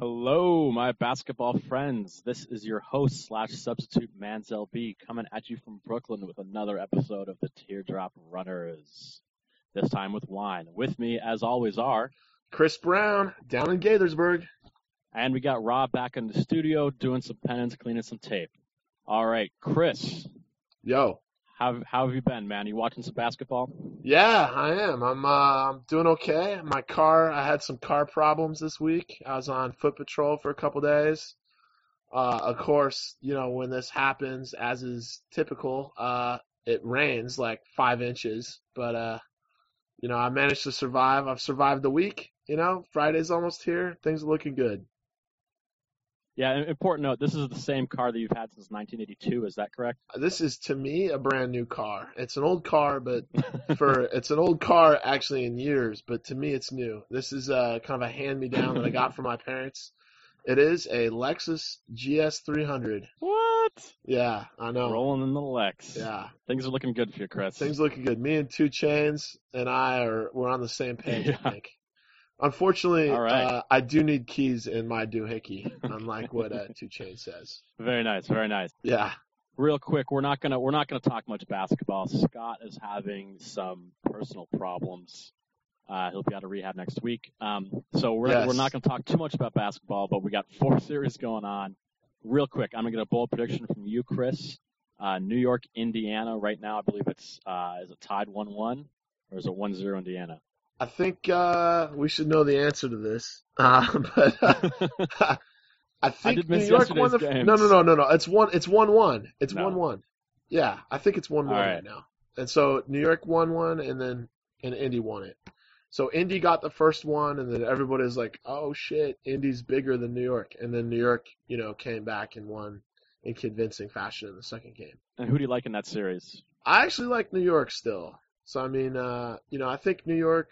Hello, my basketball friends. This is your host slash substitute Manzel B coming at you from Brooklyn with another episode of the Teardrop Runners. This time with wine. With me, as always, are Chris Brown down in Gaithersburg. And we got Rob back in the studio doing some pens, cleaning some tape. All right, Chris. Yo. How have you been, man? You watching some basketball? Yeah, I am. I'm doing okay. I had some car problems this week. I was on foot patrol for a couple days. Of course, when this happens, as is typical, it rains like 5 inches. But, I managed to survive. I've survived the week. Friday's almost here. Things are looking good. Yeah, important note, this is the same car that you've had since 1982, is that correct? This is, to me, a brand new car. It's an old car, but it's an old car actually in years, but to me it's new. This is kind of a hand-me-down that I got from my parents. It is a Lexus GS 300. What? Yeah, I know. Rolling in the Lex. Yeah. Things are looking good for you, Chris. Things are looking good. Me and 2 Chainz and we're on the same page, I think. Unfortunately, right. I do need keys in my doohickey, unlike what 2 Chainz says. Very nice, very nice. Yeah. Real quick, we're not gonna talk much basketball. Scott is having some personal problems. He'll be out of rehab next week. So we're not gonna talk too much about basketball, but we got 4 series going on. Real quick, I'm gonna get a bold prediction from you, Chris. New York, Indiana. Right now, I believe it's is it tied 1-1 or is it 1-0 Indiana? I think we should know the answer to this, but I think New York won the game. No. It's 1-1. It's 1-1. Yeah, I think it's 1-1 right now. And so New York won one, and Indy won it. So Indy got the first one, and then everybody's like, "Oh shit, Indy's bigger than New York." And then New York, came back and won in convincing fashion in the second game. And who do you like in that series? I actually like New York still. So I mean, I think New York,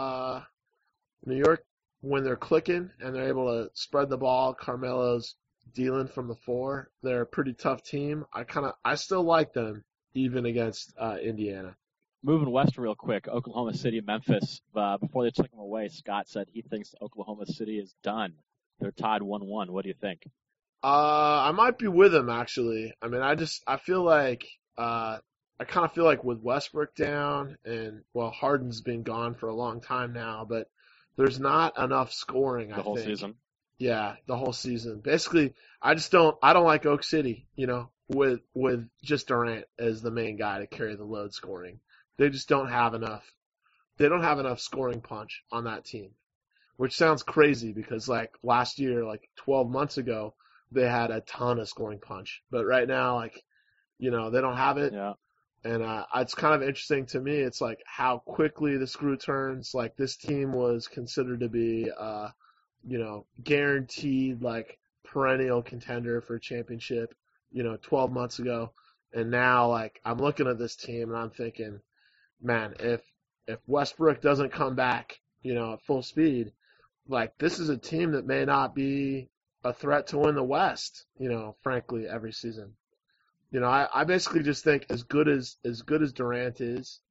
when they're clicking and they're able to spread the ball, Carmelo's dealing from the 4. They're a pretty tough team. I still like them even against Indiana. Moving west real quick, Oklahoma City, Memphis. Before they took him away, Scott said he thinks Oklahoma City is done. They're tied 1-1. What do you think? I might be with him actually. I mean, I feel like I kind of feel like with Westbrook down and, Harden's been gone for a long time now, but there's not enough scoring, I think. The whole season? Yeah, the whole season. Basically, I don't like Oak City, with just Durant as the main guy to carry the load scoring. They just don't have enough. They don't have enough scoring punch on that team, which sounds crazy because, last year, 12 months ago, they had a ton of scoring punch. But right now, they don't have it. Yeah. And it's kind of interesting to me. It's how quickly the screw turns. This team was considered to be, guaranteed perennial contender for a championship, 12 months ago. And now I'm looking at this team and I'm thinking, man, if Westbrook doesn't come back, at full speed, this is a team that may not be a threat to win the West, frankly, every season. I basically just think as good as Durant is,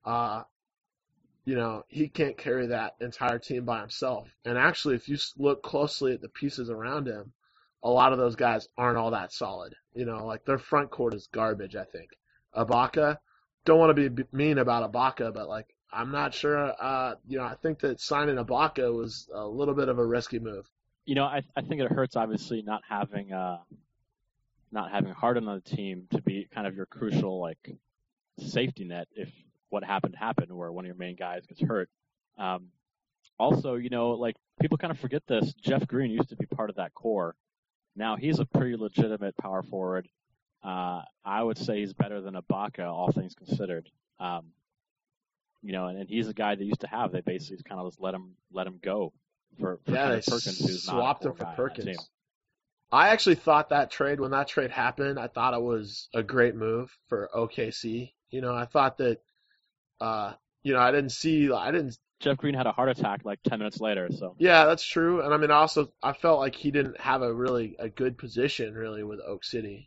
he can't carry that entire team by himself. And actually, if you look closely at the pieces around him, a lot of those guys aren't all that solid. Their front court is garbage, I think. Ibaka, don't want to be mean about Ibaka, but I'm not sure. I think that signing Ibaka was a little bit of a risky move. I think it hurts obviously not having Harden on the team to be kind of your crucial safety net if what happened where one of your main guys gets hurt. Also, people kind of forget this. Jeff Green used to be part of that core. Now he's a pretty legitimate power forward. I would say he's better than Ibaka, all things considered. And he's a guy they used to have. They basically kind of just let him go for Perkins, who's swapped not a him for Perkins. I actually thought when that trade happened, I thought it was a great move for OKC. I thought that, I didn't. Jeff Green had a heart attack 10 minutes later, so. Yeah, that's true. And I mean, also, I felt like he didn't have a good position really with Oak City.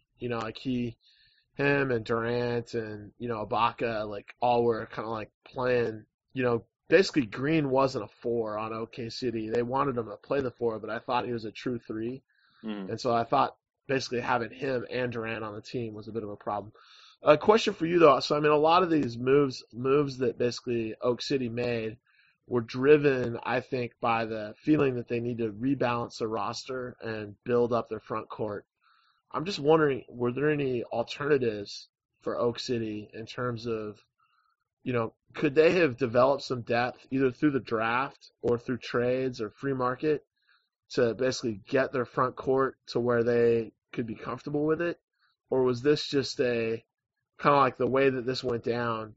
Him and Durant and, Ibaka, all were kind of playing, basically Green wasn't a 4 on OK City. They wanted him to play the 4, but I thought he was a true 3. Mm. And so I thought basically having him and Durant on the team was a bit of a problem. A question for you though. So I mean, a lot of these moves that basically Oak City made were driven, I think, by the feeling that they need to rebalance their roster and build up their front court. I'm just wondering, were there any alternatives for Oak City in terms of, could they have developed some depth either through the draft or through trades or free market to basically get their front court to where they could be comfortable with it? Or was this just a kind of like the way that this went down?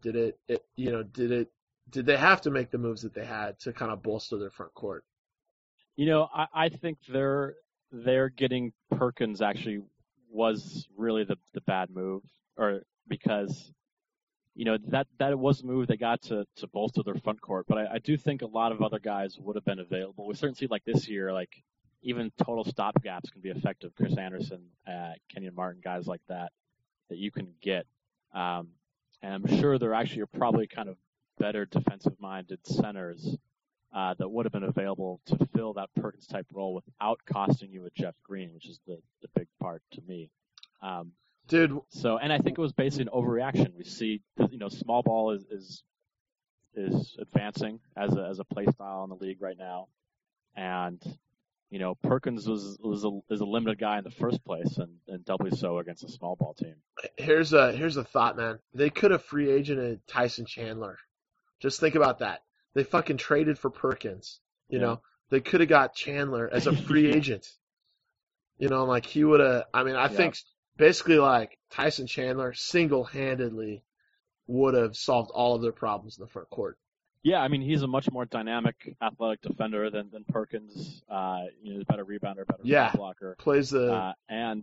Did they have to make the moves that they had to kind of bolster their front court? I think they're getting Perkins actually was really the bad move, or because that was a move they got to bolster their front court. But I do think a lot of other guys would have been available. We certainly see like this year, like even total stopgaps can be effective. Chris Anderson, Kenyon Martin, guys like that you can get. And I'm sure there actually are probably kind of better defensive-minded centers that would have been available to fill that Perkins-type role without costing you a Jeff Green, which is the big part to me. Dude. So, and I think it was basically an overreaction. We see, small ball is advancing as a play style in the league right now, and Perkins is a limited guy in the first place, and doubly so against a small ball team. Here's a thought, man. They could have free agented Tyson Chandler. Just think about that. They fucking traded for Perkins. They could have got Chandler as a free agent. Like he would have. I mean, I think basically like Tyson Chandler single-handedly would have solved all of their problems in the front court. Yeah, I mean, he's a much more dynamic, athletic defender than Perkins. He's a better rebounder, better shot blocker. Plays the and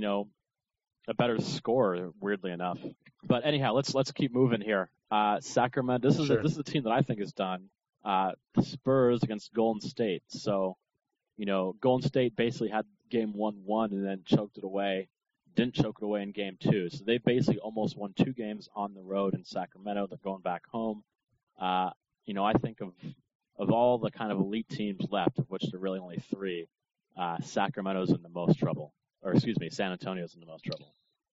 a better scorer, weirdly enough. But anyhow, let's keep moving here. Sacramento. This is a team that I think is done. The Spurs against Golden State. So, Golden State basically had game 1-1 and then choked it away. Didn't choke it away in game 2. So they basically almost won 2 games on the road in Sacramento. They're going back home. I think of all the kind of elite teams left, of which there are really only 3, Sacramento's in the most trouble. Or excuse me, San Antonio's in the most trouble.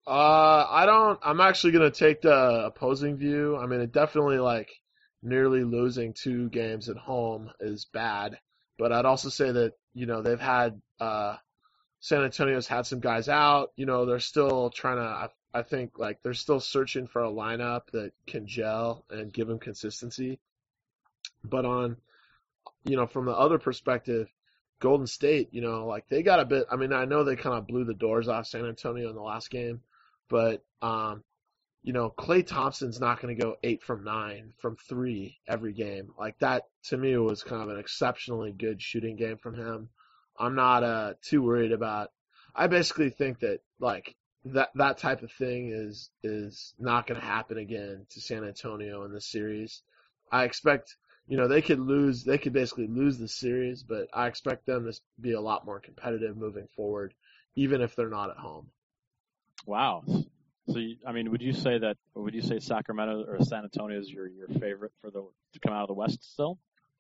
I'm actually going to take the opposing view. I mean, it definitely nearly losing 2 games at home is bad. But I'd also say that, they've had, San Antonio's had some guys out. They're still trying to, I think, they're still searching for a lineup that can gel and give them consistency. But on, from the other perspective, Golden State, they got a bit, I mean, I know they kind of blew the doors off San Antonio in the last game, but, Klay Thompson's not going to go 8 from 9 from 3 every game. Like that, to me, was kind of an exceptionally good shooting game from him. I'm not too worried about. I basically think that that type of thing is not going to happen again to San Antonio in this series. I expect they could basically lose the series, but I expect them to be a lot more competitive moving forward, even if they're not at home. Wow. So would you say Sacramento or San Antonio is your favorite to come out of the West still?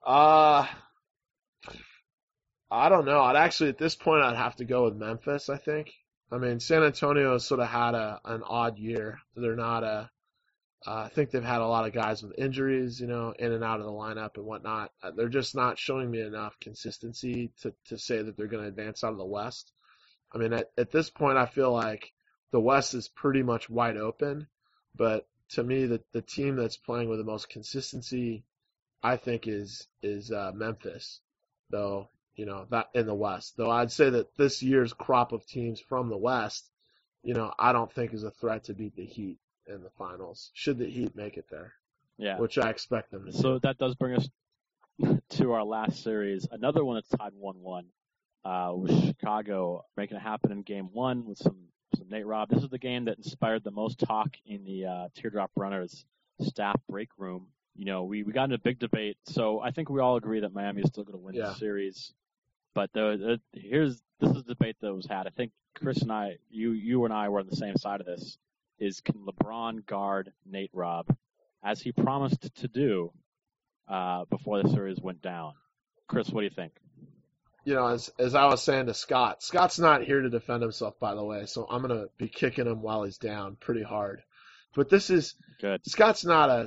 I don't know. At this point, I'd have to go with Memphis, I think. I mean, San Antonio has sort of had an odd year. They're not I think they've had a lot of guys with injuries, in and out of the lineup and whatnot. They're just not showing me enough consistency to say that they're going to advance out of the West. I mean, at this point, I feel like the West is pretty much wide open. But to me, the team that's playing with the most consistency, I think, is Memphis, though. That in the West. Though I'd say that this year's crop of teams from the West, I don't think is a threat to beat the Heat in the finals, should the Heat make it there. Yeah. Which I expect them to do. So that does bring us to our last series. Another one that's tied 1-1 with Chicago making it happen in game 1 with some Nate Robb. This is the game that inspired the most talk in the Teardrop Runners staff break room. We got into a big debate. So I think we all agree that Miami is still going to win the series. But this is the debate that was had. I think Chris and I, you and I were on the same side of this, is can LeBron guard Nate Robb, as he promised to do, before the series went down. Chris, what do you think? You know, as I was saying to Scott, Scott's not here to defend himself, by the way, so I'm gonna be kicking him while he's down pretty hard. But this is Good. Scott's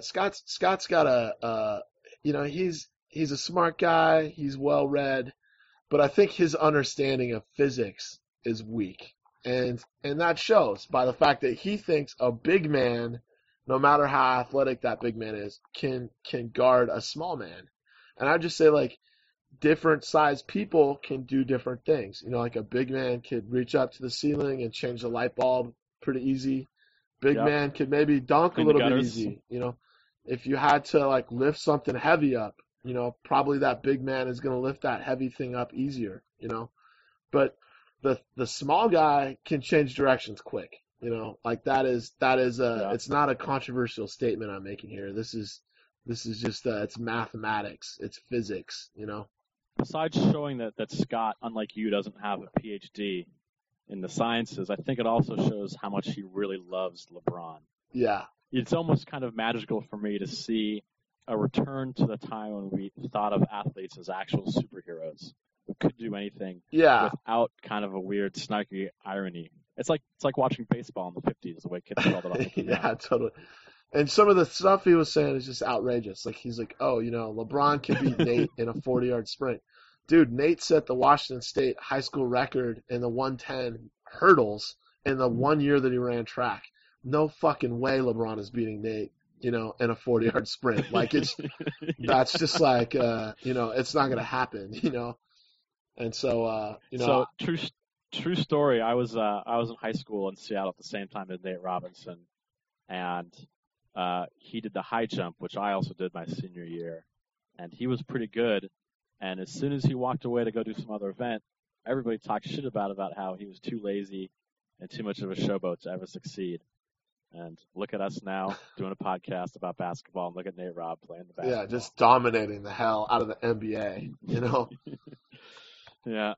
got a you know, he's a smart guy, he's well read, but I think his understanding of physics is weak. And that shows by the fact that he thinks a big man, no matter how athletic that big man is, can guard a small man. And I just say, like, different sized people can do different things. You know, like a big man could reach up to the ceiling and change the light bulb pretty easy. Big man could maybe dunk Clean a little the bit gutters. easy. You know, if you had to like lift something heavy up, you know, probably that big man is going to lift that heavy thing up easier. You know, but the small guy can change directions quick. You know, like that is it's not a controversial statement I'm making here. This is just it's mathematics, it's physics. You know. Besides showing that Scott, unlike you, doesn't have a PhD in the sciences, I think it also shows how much he really loves LeBron. Yeah. It's almost kind of magical for me to see a return to the time when we thought of athletes as actual superheroes who could do anything without kind of a weird, snarky irony. It's like watching baseball in the 50s, the way kids called it off. Yeah, totally. And some of the stuff he was saying is just outrageous. Like, he's like, oh, you know, LeBron can beat Nate in a 40-yard sprint. Dude, Nate set the Washington State high school record in the 110 hurdles in the 1 year that he ran track. No fucking way LeBron is beating Nate, you know, in a 40-yard sprint. Like, that's just like, you know, it's not going to happen, you know. And so, you know. So, true story. I was in high school in Seattle at the same time as Nate Robinson, and he did the high jump, which I also did my senior year, and he was pretty good. And as soon as he walked away to go do some other event, everybody talked shit about how he was too lazy and too much of a showboat to ever succeed. And look at us now doing a podcast about basketball, and look at Nate Robb playing the basketball. Yeah, just dominating the hell out of the NBA, you know. Yeah.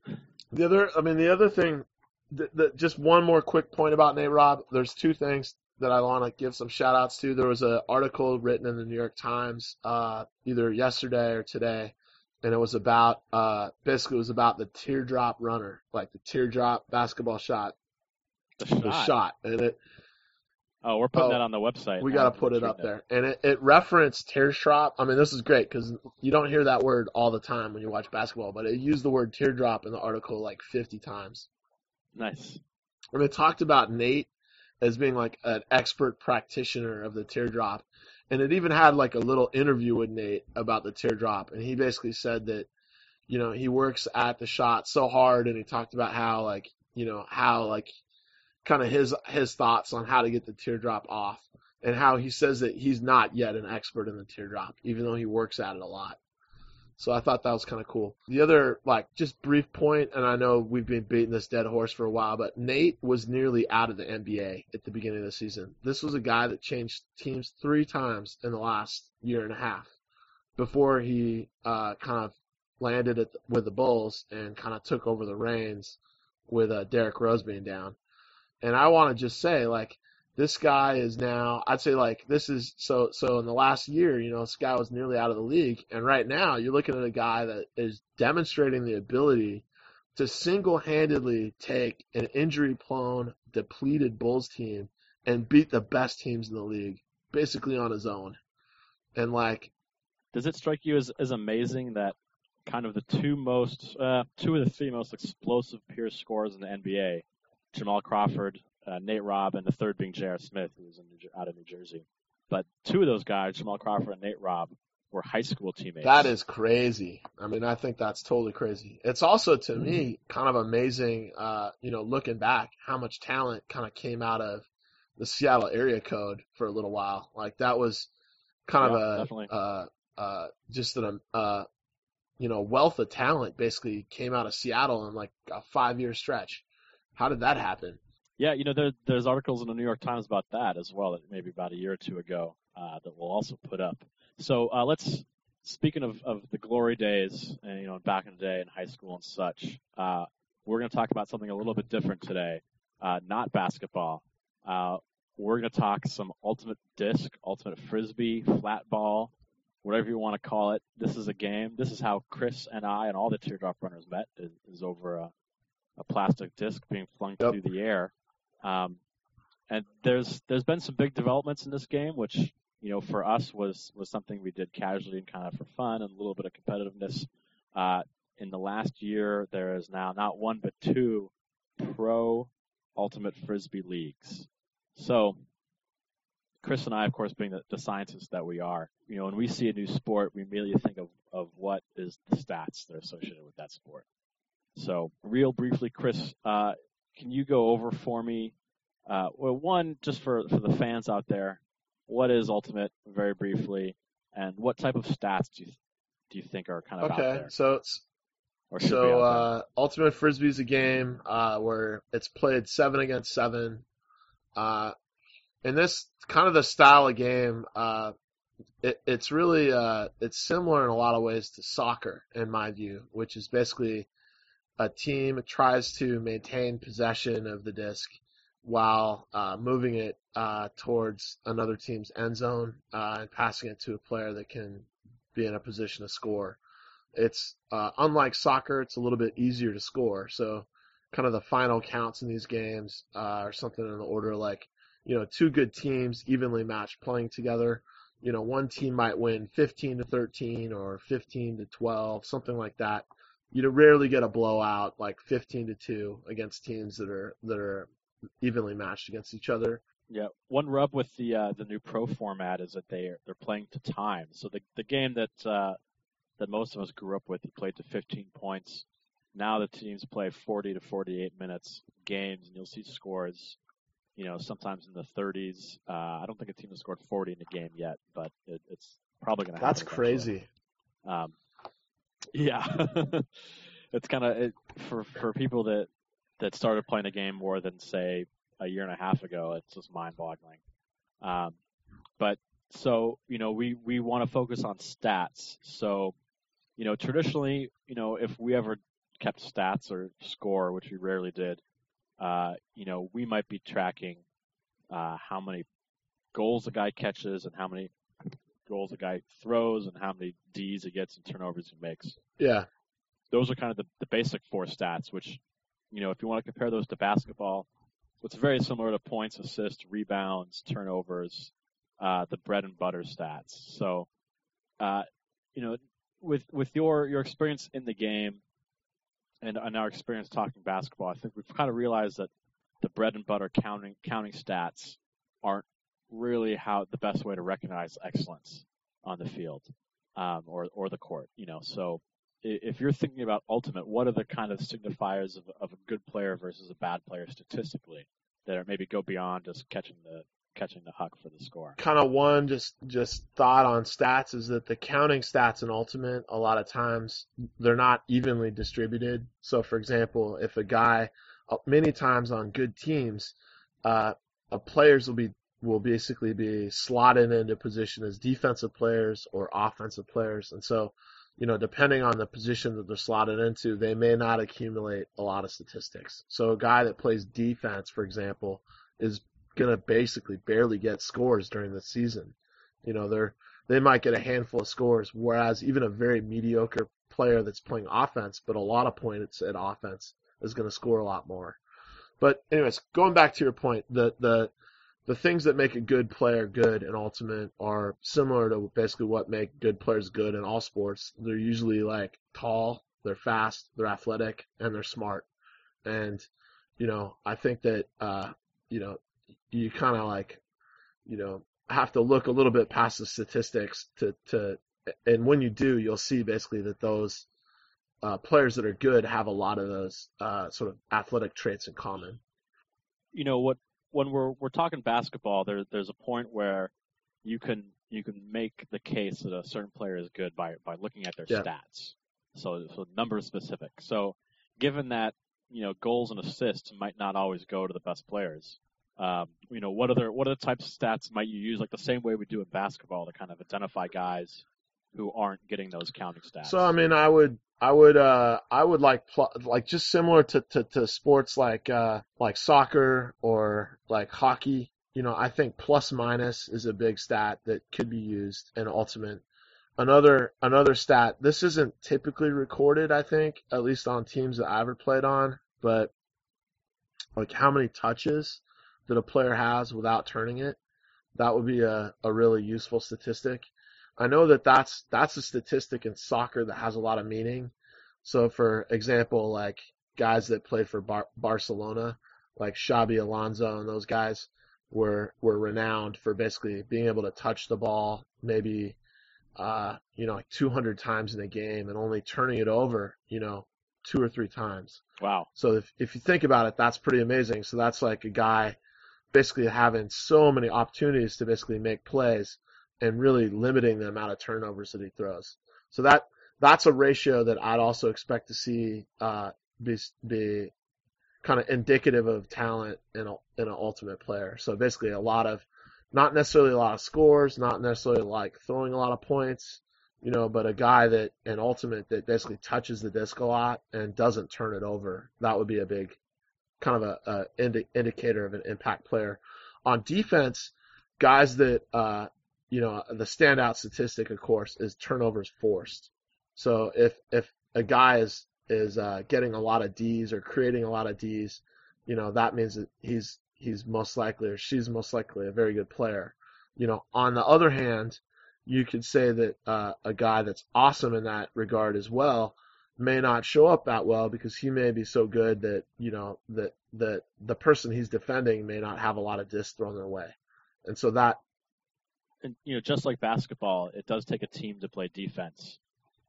The other thing, just one more quick point about Nate Robb. There's two things that I want to give some shout outs to. There was an article written in the New York Times either yesterday or today, and it was about basically it was about the teardrop runner, like the teardrop basketball shot. The shot. And it. Oh, we're putting that on the website. We got to put it up there. And it referenced teardrop. I mean, this is great because you don't hear that word all the time when you watch basketball, but it used the word teardrop in the article like 50 times. Nice. And it talked about Nate as being like an expert practitioner of the teardrop. And it even had like a little interview with Nate about the teardrop. And he basically said that, you know, he works at the shot so hard, and he talked about how like, you know, how like kind of his thoughts on how to get the teardrop off, and how he says that he's not yet an expert in the teardrop, even though he works at it a lot. So I thought that was kind of cool. The other, like, just brief point, and I know we've been beating this dead horse for a while, but Nate was nearly out of the NBA at the beginning of the season. This was a guy that changed teams 3 times in the last year and a half before he kind of landed with the Bulls and kind of took over the reins with Derrick Rose being down. And I want to just say, like, this guy is now, I'd say, like, this is, so in the last year, you know, this guy was nearly out of the league. And right now, you're looking at a guy that is demonstrating the ability to single-handedly take an injury-prone, depleted Bulls team and beat the best teams in the league, basically on his own. And, like. Does it strike you as amazing that kind of the two of the 3 most explosive pure scorers in the NBA, Jamal Crawford, Nate Robb, and the third being J.R. Smith, who was out of New Jersey. But 2 of those guys, Jamal Crawford and Nate Robb, were high school teammates. That is crazy. I mean, I think that's totally crazy. It's also, to me, kind of amazing, you know, looking back, how much talent kind of came out of the Seattle area code for a little while. Like, that was kind of just an, you know, wealth of talent basically came out of Seattle in like a 5-year stretch. How did that happen? Yeah, you know, there's articles in the New York Times about that as well, maybe about a year or 2 ago, that we'll also put up. So speaking of the glory days, and, you know, back in the day in high school and such, we're going to talk about something a little bit different today, not basketball. We're going to talk some ultimate disc, ultimate frisbee, flat ball, whatever you want to call it. This is a game. This is how Chris and I and all the Teardrop Runners met, is over a plastic disc being flung Yep. through the air. And there's been some big developments in this game, which, for us was something we did casually and kind of for fun and a little bit of competitiveness. In the last year, there is now not one but two pro ultimate frisbee leagues. So Chris and I, of course, being the scientists that we are, when we see a new sport, we immediately think of what is the stats that are associated with that sport. So real briefly, Chris, can you go over for me, one, just for the fans out there, what is Ultimate, very briefly, and what type of stats do you think are kind of out there? Ultimate Frisbee is a game where it's played 7 against 7. In this kind of the style of game, it's really it's similar in a lot of ways to soccer, in my view, which is basically a team tries to maintain possession of the disc while moving it towards another team's end zone and passing it to a player that can be in a position to score. It's unlike soccer, it's a little bit easier to score. So kind of the final counts in these games are something in the order like, two good teams evenly matched playing together. One team might win 15-13 or 15-12, something like that. You rarely get a blowout like 15-2 against teams that are evenly matched against each other. Yeah, one rub with the new pro format is that they're playing to time. So the game that most of us grew up with, you played to 15 points. Now the teams play 40 to 48 minutes games, and you'll see scores, sometimes in the 30s. I don't think a team has scored 40 in a game yet, but it's probably going to happen. That's crazy. Yeah, it's kind of for people that started playing a game more than, say, a year and a half ago. It's just mind-boggling. But so we want to focus on stats. So traditionally, if we ever kept stats or score, which we rarely did, we might be tracking how many goals a guy catches and how many goals a guy throws and how many Ds he gets and turnovers he makes. Yeah. Those are kind of the basic 4 stats, which, if you want to compare those to basketball, it's very similar to points, assists, rebounds, turnovers, the bread and butter stats. So, with your experience in the game and our experience talking basketball, I think we've kind of realized that the bread and butter counting stats aren't really the best way to recognize excellence on the field or the court. So if you're thinking about Ultimate, what are the kind of signifiers of a good player versus a bad player statistically that are maybe go beyond just catching the huck for the score? Kind of one just thought on stats is that the counting stats in Ultimate, a lot of times they're not evenly distributed. So for example, if a guy, many times on good teams, players will basically be slotted into position as defensive players or offensive players. And so, depending on the position that they're slotted into, they may not accumulate a lot of statistics. So a guy that plays defense, for example, is going to basically barely get scores during the season. They might get a handful of scores, whereas even a very mediocre player that's playing offense, but a lot of points at offense, is going to score a lot more. But anyways, going back to your point, the things that make a good player good in Ultimate are similar to basically what make good players good in all sports. They're usually like tall, they're fast, they're athletic, and they're smart. And, I think that, you kind of have to look a little bit past the statistics and when you do, you'll see basically that those players that are good have a lot of those sort of athletic traits in common. When we're talking basketball, there's a point where you can make the case that a certain player is good by looking at their stats. So number specific. So given that goals and assists might not always go to the best players, what other types of stats might you use, like the same way we do in basketball, to kind of identify guys who aren't getting those counting stats? So I mean, I would like just similar to sports like soccer or like hockey. I think plus minus is a big stat that could be used in Ultimate. another stat. This isn't typically recorded, I think, at least on teams that I ever played on, but like how many touches that a player has without turning it. That would be a really useful statistic. I know that that's a statistic in soccer that has a lot of meaning. So, for example, like guys that played for Barcelona, like Xabi Alonso and those guys were renowned for basically being able to touch the ball maybe like 200 times in a game and only turning it over, 2 or 3 times. Wow. So if you think about it, that's pretty amazing. So that's like a guy basically having so many opportunities to basically make plays and really limiting the amount of turnovers that he throws. So that's a ratio that I'd also expect to see be kind of indicative of talent in an ultimate player. So basically not necessarily a lot of scores, not necessarily like throwing a lot of points, but a guy that an ultimate that basically touches the disc a lot and doesn't turn it over. That would be a big kind of a indicator of an impact player. On defense, guys that the standout statistic, of course, is turnovers forced. So if a guy is getting a lot of D's or creating a lot of D's, that means that he's most likely or she's most likely a very good player. On the other hand, you could say that a guy that's awesome in that regard as well may not show up that well because he may be so good that that the person he's defending may not have a lot of discs thrown their way, and so that. And just like basketball, it does take a team to play defense.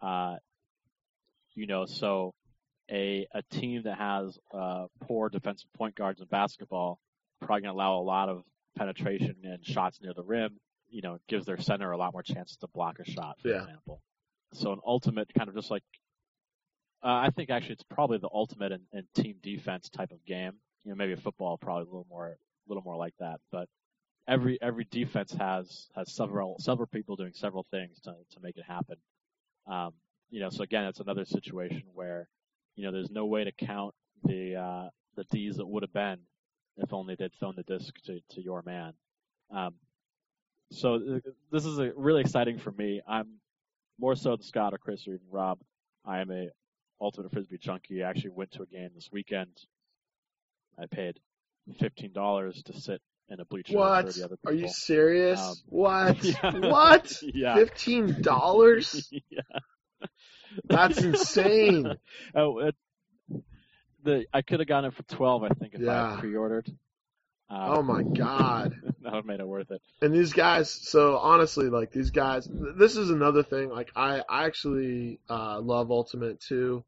So a team that has poor defensive point guards in basketball probably going to allow a lot of penetration and shots near the rim. Gives their center a lot more chances to block a shot, for example. So an ultimate kind of just like. I think actually it's probably the ultimate in team defense type of game. Maybe football probably a little more like that. But every defense has several people doing several things to make it happen. So again, it's another situation where there's no way to count the D's that would have been if only they'd thrown the disc to your man. So this is really exciting for me. I'm more so than Scott or Chris or even Rob. I am a Ultimate Frisbee junkie. I actually went to a game this weekend. I paid $15 to sit in a bleacher with 30 other people. Are you serious? What? Yeah. What? Yeah. $15? Yeah. That's insane. I could have gotten it for $12, I think, if I had pre-ordered. Oh my God. That would have made it worth it. And these guys, so honestly, like these guys, this is another thing. Like I actually love Ultimate too.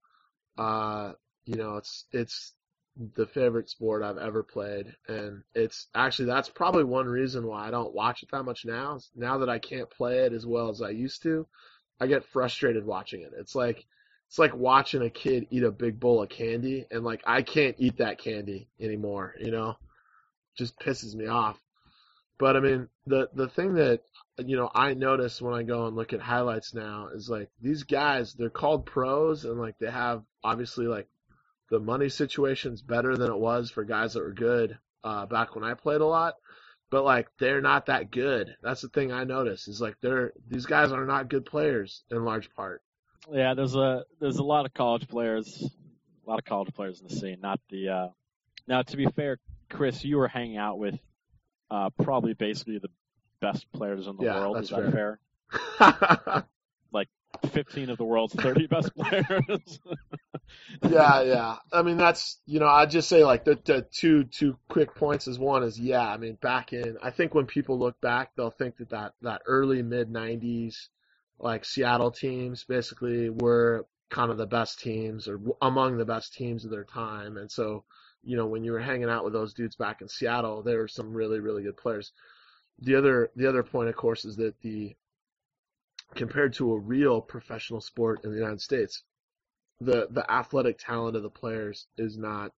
It's the favorite sport I've ever played, and it's actually that's probably one reason why I don't watch it that much now. Now that I can't play it as well as I used to, I get frustrated watching it. It's like watching a kid eat a big bowl of candy, and like I can't eat that candy anymore. Just pisses me off. But I mean, the thing that I notice when I go and look at highlights now is like these guys, they're called pros, and like they have obviously like the money situation's better than it was for guys that were good back when I played a lot. But like they're not that good. That's the thing I notice is like these guys are not good players in large part. Yeah, there's a lot of college players, in the scene. Not the now to be fair, Chris, you were hanging out with probably basically the best players in the world. That's Is that fair? Like 15 of the world's 30 best players. Yeah. I mean, that's, I'd just say like the two quick points is one is, I mean, I think when people look back, they'll think that early mid 90s, like Seattle teams basically were kind of the best teams or among the best teams of their time. And so, when you were hanging out with those dudes back in Seattle, there were some really, really good players. The other point, of course, is that compared to a real professional sport in the United States, the athletic talent of the players is not,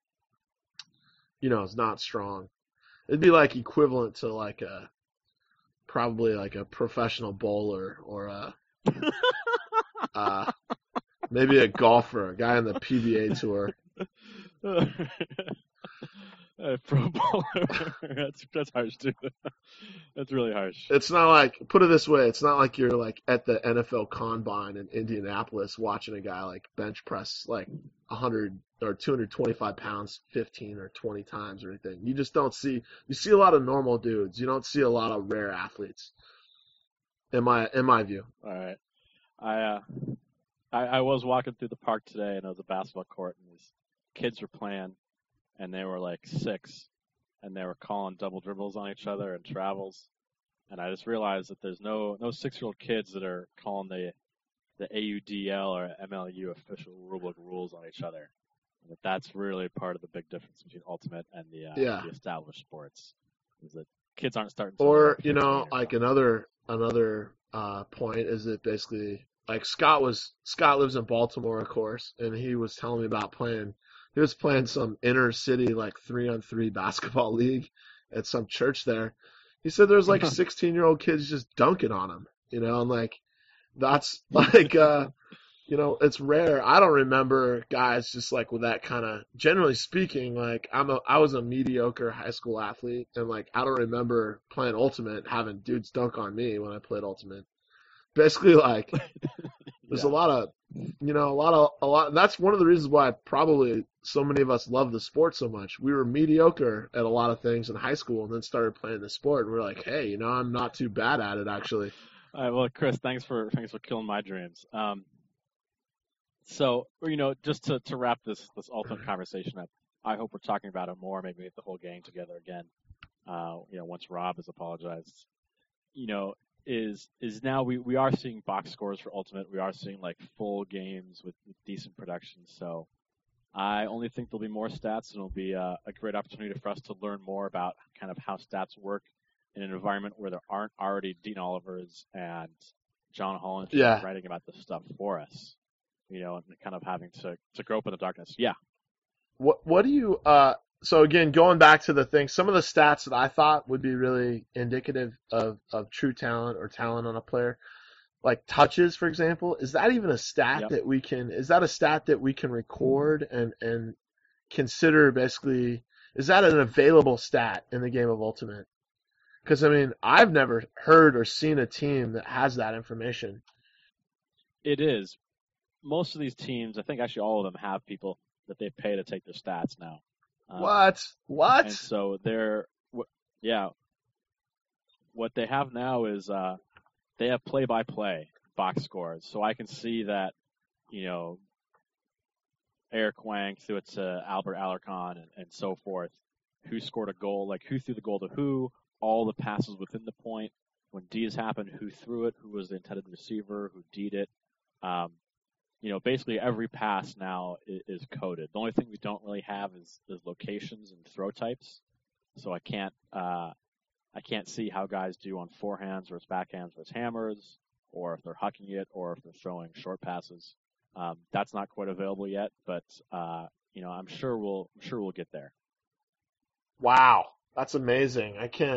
is not strong. It'd be like equivalent to like probably like a professional bowler or maybe a golfer, a guy on the PBA tour. Pro bowler. That's harsh too. That's really harsh. It's not like, put it this way, it's not like you're like at the NFL Combine in Indianapolis watching a guy like bench press like 100 or 225 pounds 15 or 20 times or anything. You just don't see, you see a lot of normal dudes. You don't see a lot of rare athletes in my view. All right. I was walking through the park today, and it was a basketball court, and these kids were playing, and they were like 6, and they were calling double dribbles on each other and travels. And I just realized that there's no 6-year-old kids that are calling the AUDL or MLU official rulebook rules on each other. And that's really part of the big difference between Ultimate and the established sports, is that kids aren't starting to. Or like another point is that basically, like Scott lives in Baltimore, of course, and he was telling me about playing. He was playing some inner city like 3-on-3 basketball league at some church there. He said there's like 16-year-old kids just dunking on him, and like that's like it's rare. I don't remember guys just like with that kind of. Generally speaking, like I was a mediocre high school athlete, and like I don't remember playing Ultimate having dudes dunk on me when I played Ultimate. Basically, like there's a lot of a lot. That's one of the reasons why probably so many of us love the sport so much. We were mediocre at a lot of things in high school, and then started playing the sport, and we're like, hey, I'm not too bad at it actually. All right, well, Chris, thanks for killing my dreams. So, just to wrap this Ultimate conversation up, I hope we're talking about it more. Maybe get the whole gang together again. Once Rob has apologized. Is now we are seeing box scores for Ultimate. We are seeing like full games with decent production. So I only think there'll be more stats, and it'll be a great opportunity for us to learn more about kind of how stats work in an environment where there aren't already Dean Olivers and John Holland writing about this stuff for us. And kind of having to grope in the darkness. Yeah. What do you so again, going back to the thing, some of the stats that I thought would be really indicative of true talent or talent on a player, like touches, for example, is that even a stat that we can record and consider basically, is that an available stat in the game of Ultimate? Because, I've never heard or seen a team that has that information. It is. Most of these teams, I think actually all of them have people that they pay to take their stats now. What? And so what they have now is they have play-by-play box scores. So I can see that, Eric Wang threw it to Albert Alarcon and so forth, who scored a goal, like who threw the goal to who, all the passes within the point. When D's happened, who threw it, who was the intended receiver, who D'd it. Basically every pass now is coded. The only thing we don't really have is locations and throw types. So I can't see how guys do on forehands versus backhands versus hammers, or if they're hucking it, or if they're throwing short passes. That's not quite available yet, but I'm sure we'll get there. Wow, that's amazing.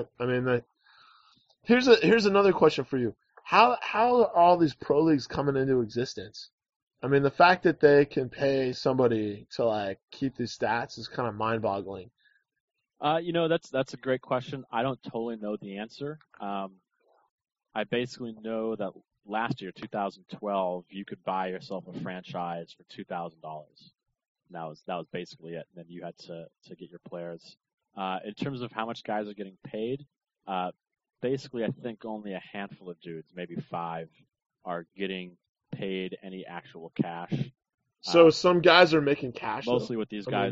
Here's another question for you. How are all these pro leagues coming into existence? The fact that they can pay somebody to like keep these stats is kind of mind-boggling. That's a great question. I don't totally know the answer. I basically know that last year, 2012, you could buy yourself a franchise for $2,000. That was basically it. And then you had to get your players. In terms of how much guys are getting paid, basically I think only a handful of dudes, maybe 5, are getting paid any actual cash. So some guys are making cash. Mostly with these guys.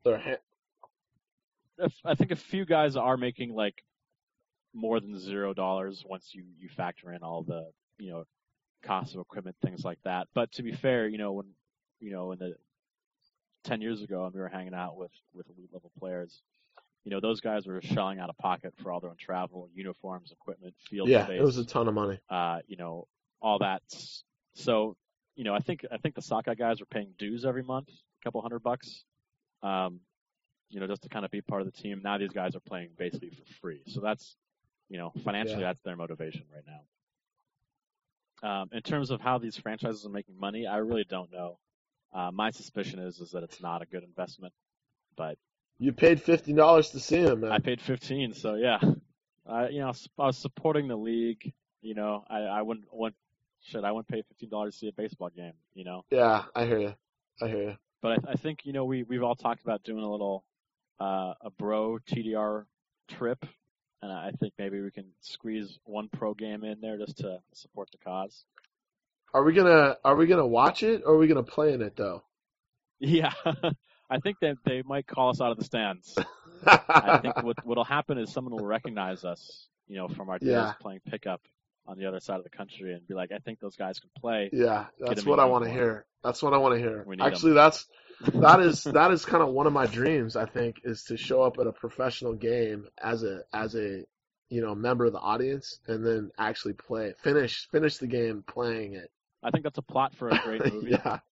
I think a few guys are making like more than $0 once you factor in all the cost of equipment, things like that. But to be fair, when in the 10 years ago and we were hanging out with elite level players, those guys were shelling out of pocket for all their own travel, uniforms, equipment, field space. Yeah, it was a ton of money. All that. So, I think the Sockeye guys were paying dues every month, a couple $100, just to kind of be part of the team. Now these guys are playing basically for free. So that's, financially, that's their motivation right now. In terms of how these franchises are making money, I really don't know. My suspicion is that it's not a good investment, but you paid $50 to see him, man. I paid $15, so yeah. I was supporting the league. I wouldn't pay $15 to see a baseball game. Yeah, I hear you. But I think we've all talked about doing a little a bro TDR trip, and I think maybe we can squeeze one pro game in there just to support the cause. Are we gonna watch it, or are we gonna play in it though? Yeah, I think that they might call us out of the stands. I think what'll happen is someone will recognize us, from our days playing pickup on the other side of the country, and be like, I think those guys can play. Yeah, that's what I want to hear. That's what I want to hear. Actually, them. that is kind of one of my dreams. I think is to show up at a professional game as a member of the audience, and then actually finish the game playing it. I think that's a plot for a great movie. Yeah.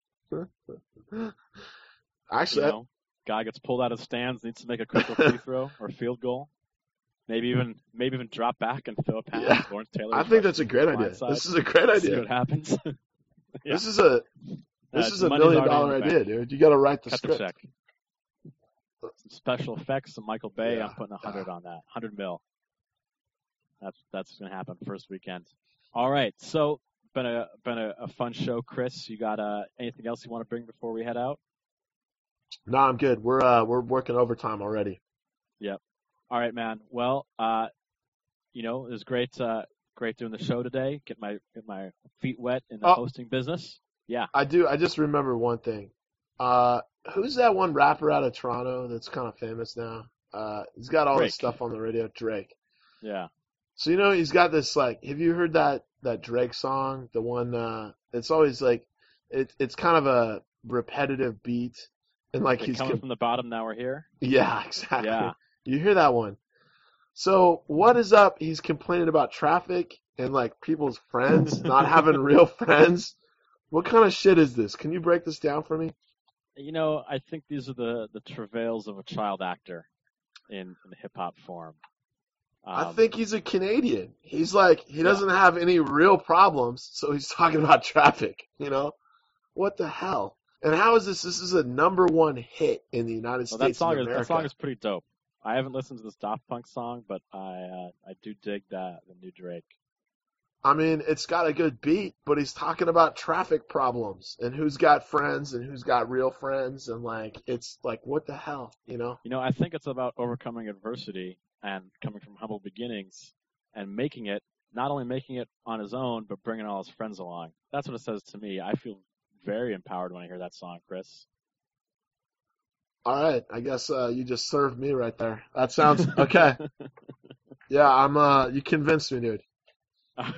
Actually, guy gets pulled out of stands, needs to make a critical free throw or field goal. Maybe even drop back and throw a pass. Yeah. Lawrence Taylor. I think that's a great idea. This is a great idea. See what happens. Yeah. This is a $1 million idea, dude. You got to write the script. The check. Some special effects, some Michael Bay. Yeah. I'm putting 100 on that. 100 mil. That's going to happen first weekend. All right. So been a fun show, Chris. You got anything else you want to bring before we head out? No, I'm good. We're working overtime already. Yep. All right, man. Well, it was great doing the show today. Get my feet wet in the hosting business. Yeah. I just remember one thing. Who's that one rapper out of Toronto that's kind of famous now? He's got all this stuff on the radio. Drake. Yeah. So he's got this have you heard that Drake song? The one it's always it's kind of a repetitive beat, and he's coming from the bottom. Now we're here. Yeah, exactly. Yeah. You hear that one? So what is up? He's complaining about traffic and people's friends not having real friends. What kind of shit is this? Can you break this down for me? I think these are the travails of a child actor in hip hop form. I think he's a Canadian. He's he doesn't have any real problems, so he's talking about traffic. What the hell? And how is this? This is a #1 hit in the United States of America. That song is pretty dope. I haven't listened to this Daft Punk song, but I do dig the new Drake. I mean, it's got a good beat, but he's talking about traffic problems and who's got friends and who's got real friends, and it's what the hell, I think it's about overcoming adversity and coming from humble beginnings and not only making it on his own, but bringing all his friends along. That's what it says to me. I feel very empowered when I hear that song, Chris. All right, I guess you just served me right there. That sounds okay. Yeah, you convinced me, dude. All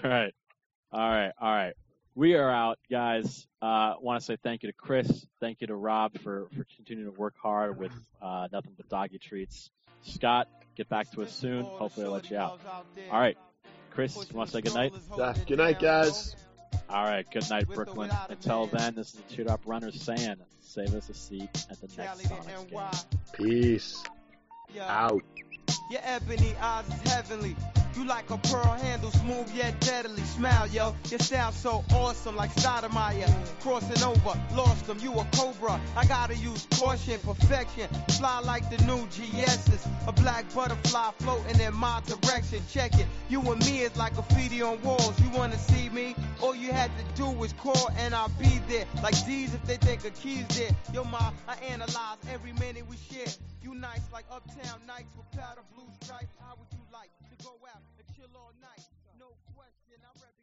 right. We are out, guys. Want to say thank you to Chris. Thank you to Rob for continuing to work hard with nothing but doggy treats. Scott, get back to us soon. Hopefully I'll let you out. All right. Chris, you want to say goodnight? Yeah, good night, guys. All right. Good night, Brooklyn. Until then, this is the Cheered Up Runners saying, save us a seat at the next Sonics game. Peace. Out. Your ebony eyes is heavenly. You like a pearl handle, smooth yet deadly. Smile, yo, your style so awesome, like Stoudemire. Crossing over, lost them, you a cobra. I gotta use caution, perfection. Fly like the new GS's. A black butterfly floating in my direction. Check it, you and me is like graffiti on walls. You wanna see me? All you had to do was call and I'll be there. Like D's if they think a key's there. Yo, ma, I analyze every minute we share. You nice like Uptown Nights with powder blue stripes. How would you like to go out and chill all night? No question, I represent